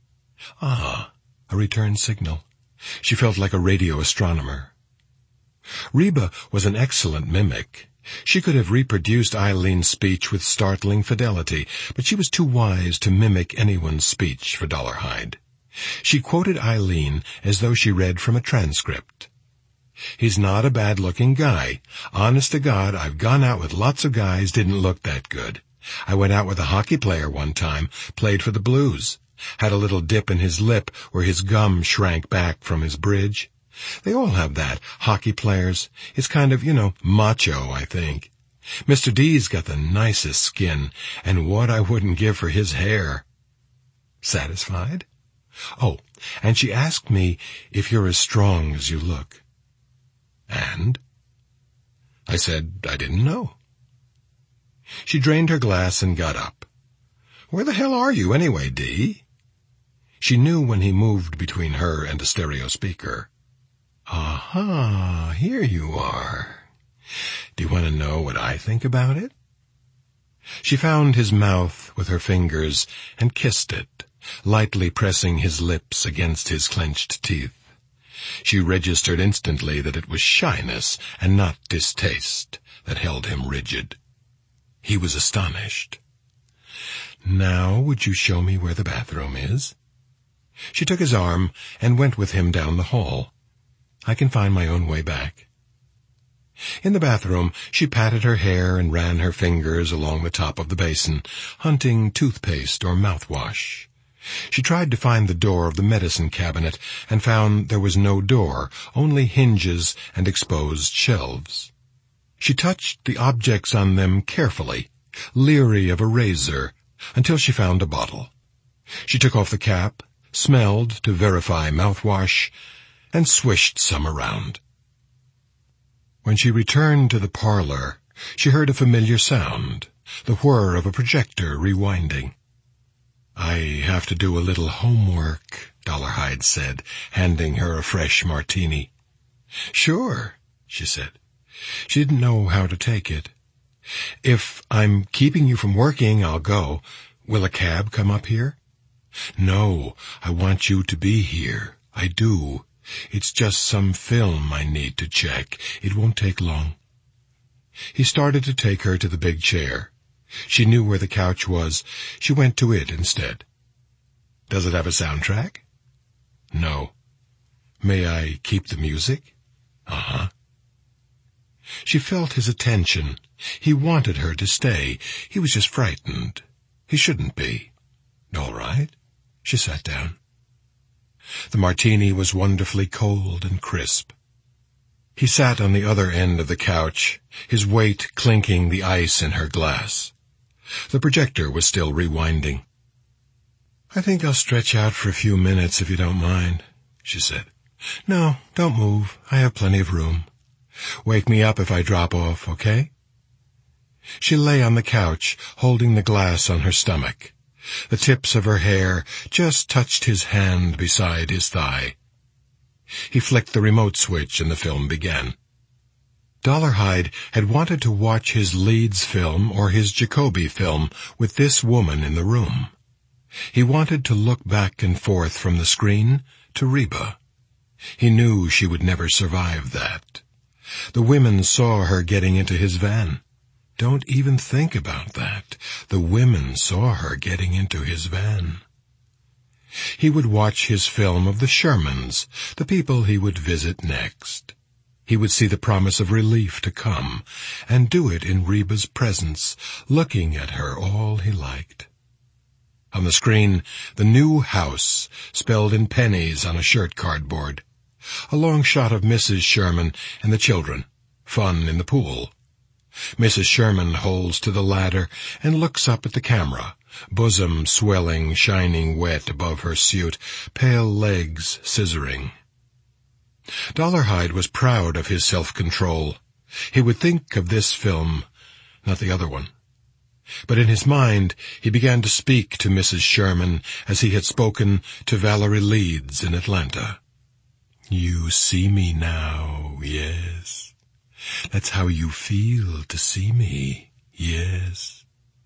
Ah, a return signal. She felt like a radio astronomer. Reba was an excellent mimic. She could have reproduced Eileen's speech with startling fidelity, but she was too wise to mimic anyone's speech for Dollarhide. She quoted Eileen as though she read from a transcript. "He's not a bad-looking guy. Honest to God, I've gone out with lots of guys, didn't look that good. I went out with a hockey player one time, played for the Blues. Had a little dip in his lip where his gum shrank back from his bridge. They all have that, hockey players. It's kind of, you know, macho, I think. Mister D's got the nicest skin, and what I wouldn't give for his hair." Satisfied? "Oh, and she asked me if you're as strong as you look." "And?" I said I didn't know. She drained her glass and got up. "Where the hell are you anyway, Dee?" She knew when he moved between her and a stereo speaker. "Aha, here you are. Do you want to know what I think about it?" She found his mouth with her fingers and kissed it, lightly pressing his lips against his clenched teeth. She registered instantly that it was shyness and not distaste that held him rigid. He was astonished. "Now would you show me where the bathroom is?" She took his arm and went with him down the hall. "I can find my own way back." In the bathroom, she patted her hair and ran her fingers along the top of the basin, hunting toothpaste or mouthwash. She tried to find the door of the medicine cabinet and found there was no door, only hinges and exposed shelves. She touched the objects on them carefully, leery of a razor, until she found a bottle. She took off the cap, smelled to verify mouthwash, and swished some around. When she returned to the parlor, she heard a familiar sound, the whir of a projector rewinding. "I have to do a little homework," Dollarhide said, handing her a fresh martini. "Sure," she said. She didn't know how to take it. "If I'm keeping you from working, I'll go. Will a cab come up here?" "No, I want you to be here. I do. It's just some film I need to check. It won't take long." He started to take her to the big chair. She knew where the couch was. She went to it instead. "Does it have a soundtrack?" "No." "May I keep the music?" "Uh-huh." She felt his attention. He wanted her to stay. He was just frightened. He shouldn't be. "All right." She sat down. The martini was wonderfully cold and crisp. He sat on the other end of the couch, his weight clinking the ice in her glass. The projector was still rewinding. "I think I'll stretch out for a few minutes if you don't mind," she said. "No, don't move. I have plenty of room. Wake me up if I drop off, okay?" She lay on the couch, holding the glass on her stomach. The tips of her hair just touched his hand beside his thigh. He flicked the remote switch and the film began. Dollarhide had wanted to watch his Leeds film or his Jacoby film with this woman in the room. He wanted to look back and forth from the screen to Reba. He knew she would never survive that. The women saw her getting into his van. Don't even think about that. The women saw her getting into his van. He would watch his film of the Shermans, the people he would visit next. He would see the promise of relief to come, and do it in Reba's presence, looking at her all he liked. On the screen, the new house, spelled in pennies on a shirt cardboard. A long shot of Missus Sherman and the children. Fun in the pool. Missus Sherman holds to the ladder and looks up at the camera, bosom swelling, shining wet above her suit, pale legs scissoring. Dollarhide was proud of his self-control. He would think of this film, not the other one. But in his mind, he began to speak to Missus Sherman as he had spoken to Valerie Leeds in Atlanta. You see me now, yes. That's how you feel to see me, yes.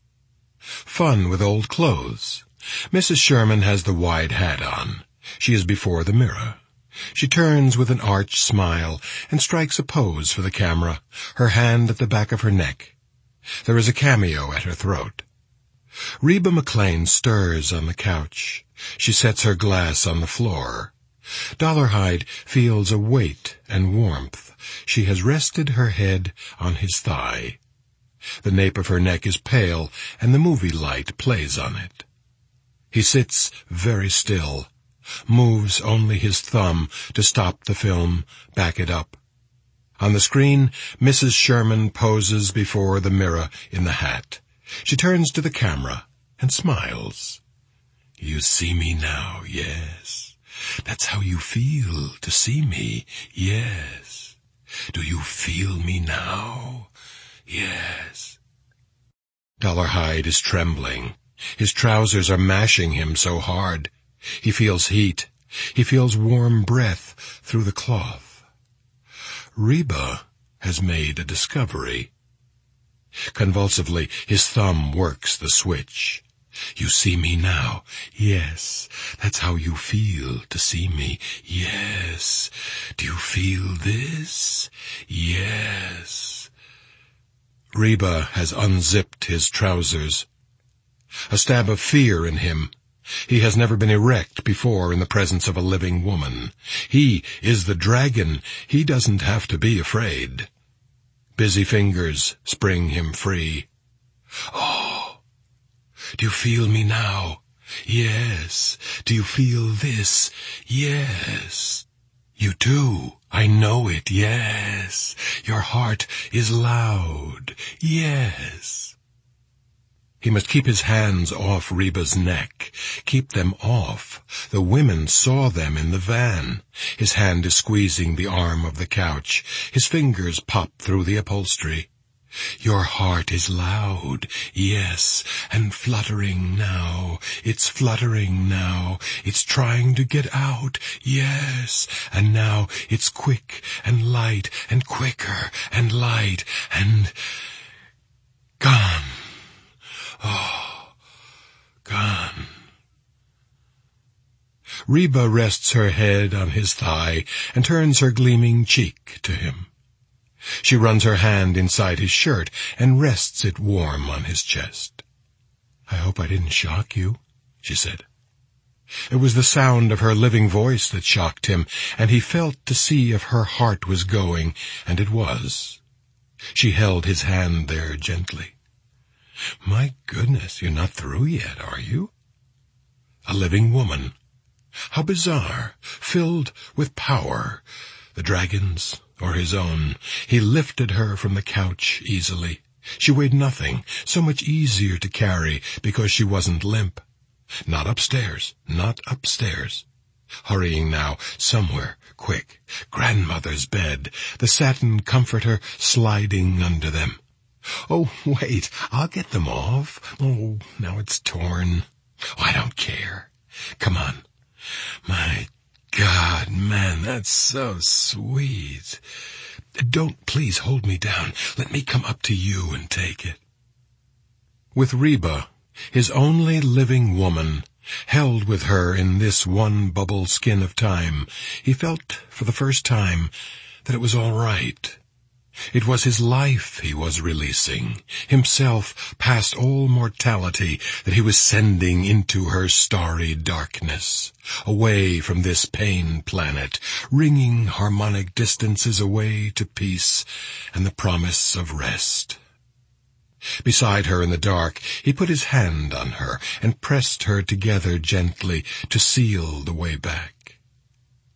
Fun with old clothes. Missus Sherman has the wide hat on. She is before the mirror. She turns with an arch smile and strikes a pose for the camera, her hand at the back of her neck. There is a cameo at her throat. Reba McClane stirs on the couch. She sets her glass on the floor. Dollarhide feels a weight and warmth. She has rested her head on his thigh. The nape of her neck is pale, and the movie light plays on it. He sits very still, moves only his thumb to stop the film, back it up. On the screen, Missus Sherman poses before the mirror in the hat. She turns to the camera and smiles. You see me now, yes. That's how you feel to see me, yes. Do you feel me now? Yes. Dollarhide is trembling. His trousers are mashing him so hard. He feels heat. He feels warm breath through the cloth. Reba has made a discovery. Convulsively, his thumb works the switch. You see me now. Yes, that's how you feel to see me. Yes. Do you feel this? Yes. Reba has unzipped his trousers. A stab of fear in him. He has never been erect before in the presence of a living woman. He is the dragon. He doesn't have to be afraid. Busy fingers spring him free. Oh, do you feel me now? Yes. Do you feel this? Yes. You do. I know it. Yes. Your heart is loud. Yes. He must keep his hands off Reba's neck. Keep them off. The women saw them in the van. His hand is squeezing the arm of the couch. His fingers pop through the upholstery. Your heart is loud, yes, and fluttering now. It's fluttering now. It's trying to get out, yes. And now it's quick and light and quicker and light and gone. Oh, gone. Reba rests her head on his thigh and turns her gleaming cheek to him. She runs her hand inside his shirt and rests it warm on his chest. I hope I didn't shock you, she said. It was the sound of her living voice that shocked him, and he felt to see if her heart was going, and it was. She held his hand there gently. My goodness, you're not through yet, are you? A living woman. How bizarre, filled with power, the dragon's or his own. He lifted her from the couch easily. She weighed nothing, so much easier to carry because she wasn't limp. Not upstairs, not upstairs. Hurrying now, somewhere, quick. Grandmother's bed, the satin comforter sliding under them. Oh, wait, I'll get them off. Oh, now it's torn. Oh, I don't care. Come on. My God, man, that's so sweet. Don't please hold me down. Let me come up to you and take it. With Reba, his only living woman, held with her in this one bubble skin of time, he felt for the first time that it was all right. It was his life he was releasing, himself past all mortality that he was sending into her starry darkness, away from this pain planet, ringing harmonic distances away to peace and the promise of rest. Beside her in the dark, he put his hand on her and pressed her together gently to seal the way back.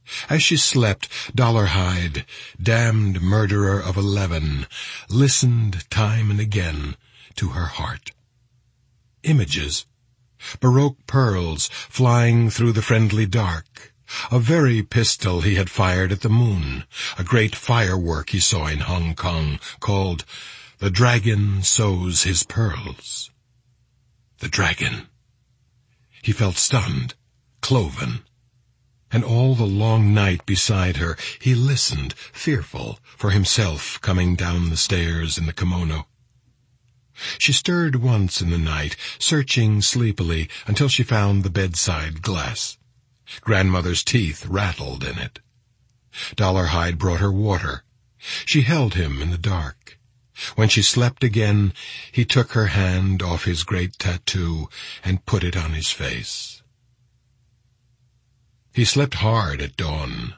As she slept, Dollarhide, damned murderer of eleven, listened time and again to her heart. Images, Baroque pearls flying through the friendly dark, a very pistol he had fired at the moon, a great firework he saw in Hong Kong called "The Dragon Sows His Pearls." The dragon. He felt stunned, cloven. And all the long night beside her he listened, fearful, for himself coming down the stairs in the kimono. She stirred once in the night, searching sleepily until she found the bedside glass. Grandmother's teeth rattled in it. Dollarhide brought her water. She held him in the dark. When she slept again, he took her hand off his great tattoo and put it on his face. He slept hard at dawn.